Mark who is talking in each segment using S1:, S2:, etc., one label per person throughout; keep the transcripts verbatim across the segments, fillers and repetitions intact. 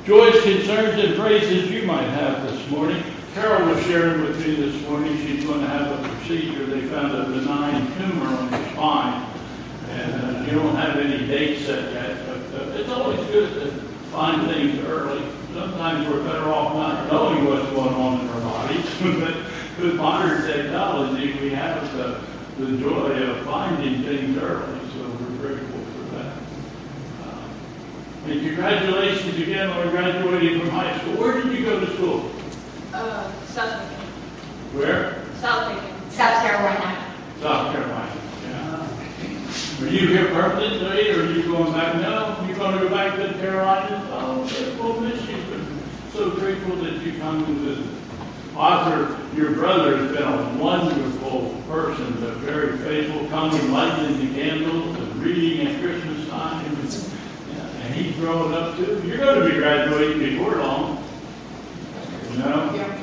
S1: Joys, concerns, and praises you might have this morning. Carol was sharing with me this morning she's going to have a procedure. They found a benign tumor on her spine. And uh, you don't have any date set yet, but uh, it's always good to find things early. Sometimes we're better off not knowing what's going on in our bodies. But with modern technology, we have the, the joy of finding things early, so we're grateful for that. Uh, and congratulations again on graduating from high school. Where did you go to school?
S2: Uh, South Lincoln.
S1: Where?
S2: South Lincoln.
S3: South Carolina.
S1: South Carolina, yeah. Are you here permanently, or are you going back? No, you're going to go back to the Carolinas? Oh, okay, we'll miss you, but so grateful that you come and visit. Arthur, your brother has been a wonderful person, but very faithful, coming, lighting the candles, and reading at Christmas time. And, yeah, and he's growing up too. You're going to be graduating before long. No?
S2: Yeah.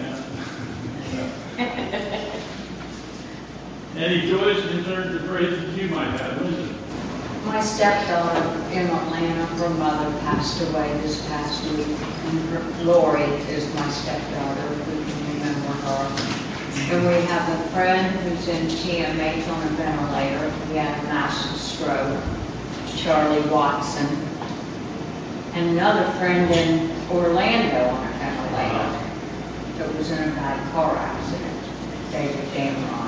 S1: Yeah. Any joys, concerns, or praises you might have, Linda?
S3: My stepdaughter in Atlanta, her mother passed away this past week, and her, Lori is my stepdaughter, we can remember her. And we have a friend who's in T M H on a ventilator. He had a massive stroke, Charlie Watson. And another friend in Orlando on a ventilator that was in a bad car accident, David Damron.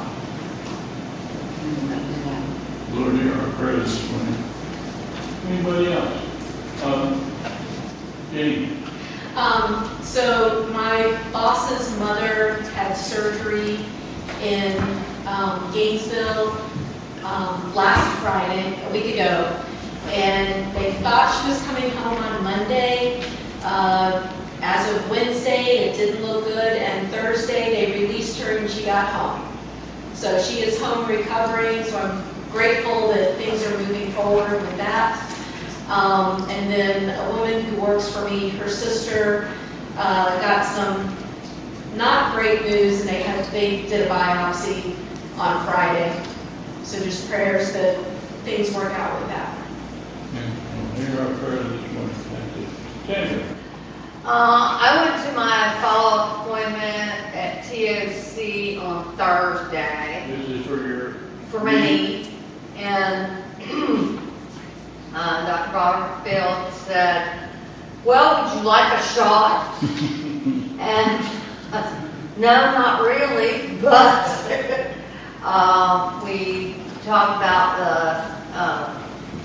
S1: Lord, hear our prayers this morning. Anybody else? Um, Jane.
S2: Um, so my boss's mother had surgery in um, Gainesville um, last Friday, a week ago, and they thought she was coming home on Monday. Uh, as of Wednesday, it didn't look good, and Thursday they released her and she got home. So she is home recovering, so I'm grateful that things are moving forward with that. Um, and then a woman who works for me, her sister, uh, got some not great news, and they had they did a biopsy on Friday. So just prayers that things work out with that.
S1: Yeah. Hear our prayers this morning. Thank you. Sandra.
S4: Uh, I went to my follow-up appointment at T O C on Thursday.
S1: This is for your...
S4: For my knee. And uh, Doctor Butterfield said, well, would you like a shot? And I said, no, not really, but uh, we talked about the uh,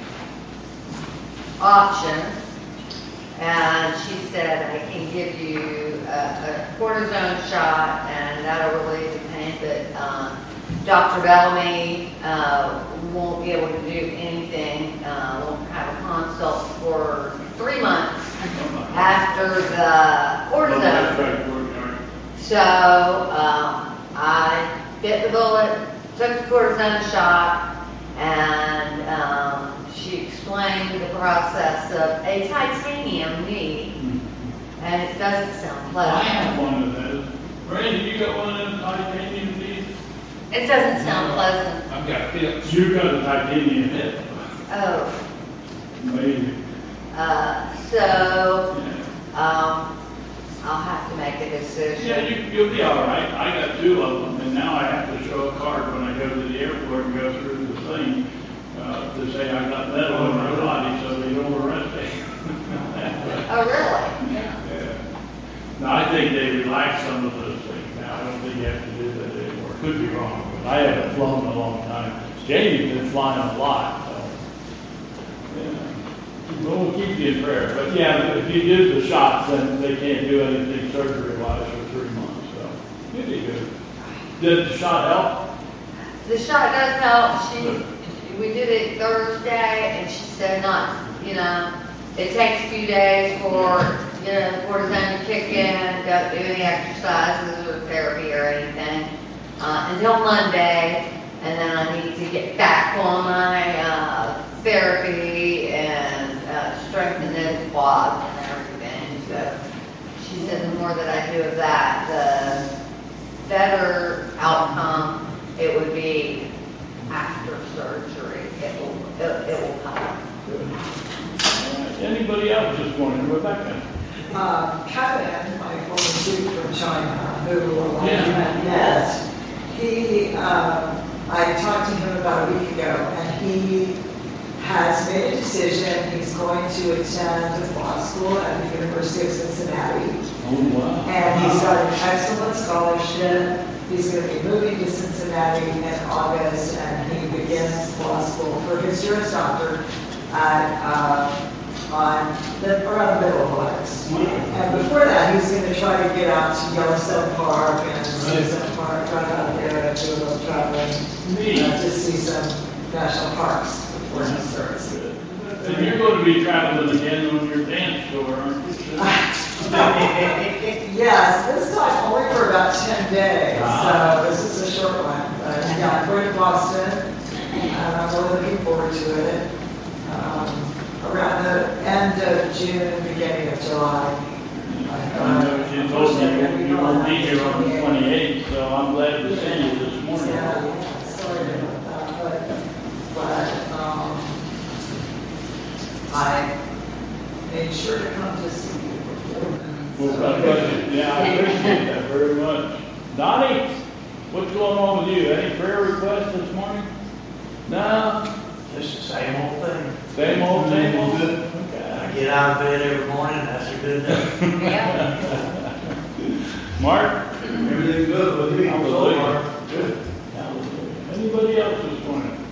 S4: options. And she said, I can give you a, a cortisone shot, and that'll relieve the pain, but um, Doctor Bellamy uh, won't be able to do anything, uh, won't have a consult for three months after the cortisone. So um, I bit the bullet, took the cortisone shot, and um, she explained the process of a titanium knee, mm-hmm. and it doesn't sound pleasant.
S1: I have one of those. Randy, you got one of those titanium knees?
S4: It doesn't sound no, pleasant.
S1: I've got hips. You got a titanium hip.
S4: Oh.
S1: Amazing.
S4: Uh, so, yeah. um, I'll have to make a decision.
S1: Yeah, you, you'll be all right. I got two of them, and now I have to show a card when I go to the airport and go through the thing. Uh, to say I got metal in my body so they don't arrest me.
S4: Oh, really?
S1: Yeah. yeah. Now, I think they relax some of those things now. I don't think you have to do that anymore. Could be wrong, but I haven't flown in a long time. Jamie's been flying a lot, so. Yeah. Well, we'll keep you in prayer. But yeah, if you do the shots, then they can't do anything surgery-wise for three months, so you'll be good. Did the shot help?
S4: The shot does help. She. We did it Thursday, and she said not, you know, it takes a few days for, you know, the cortisone to kick in, don't do any exercises or therapy or anything uh, until Monday, and then I need to get back on my uh, therapy and uh, strengthen those quads and everything. So she said the more that I do of that, the better outcome it would be after surgery. It will, it, it will come.
S1: Good. All right. Anybody else this morning? Rebecca?
S5: uh, Kevin, my former chief from China, who I
S1: Yeah.
S5: met, he, um, I talked to him about a week ago, and he has made a decision. He's going to attend law school at the University of Cincinnati.
S1: Oh, wow.
S5: And he's got an excellent scholarship. He's going to be moving to Cincinnati in August, and he begins law school for his Juris Doctor at, uh, on the, around the middle of August. And before that, he's going to try to get out to Yellowstone Park and Citizen Park, drive out there and do a little traveling, uh, to see some national parks before he starts.
S1: And you're going to be traveling again on your dance tour, aren't you?
S5: Yes, this time only for about ten days,
S1: Ah.
S5: so this is a short one. But yeah, I'm going to Boston, and I'm really looking forward to it. Um, around the end of June, beginning of July.
S1: I know you told me you won't be here on the twenty-eighth, so I'm glad to see you this morning.
S5: Yeah, sorry about that, but, but, um, I made sure to come to see you before then.
S1: Well, God bless you. Yeah, I appreciate that very much. Donnie, what's going on with you? Any prayer requests this morning? No?
S6: Just the same old thing.
S1: Same old, same old?
S6: I
S1: Okay.
S6: get out of bed every morning, that's a good day.
S2: Yeah.
S1: Mark?
S6: Everything good with me so
S1: Hallelujah.
S6: far.
S1: Good. Hallelujah. Anybody else this morning?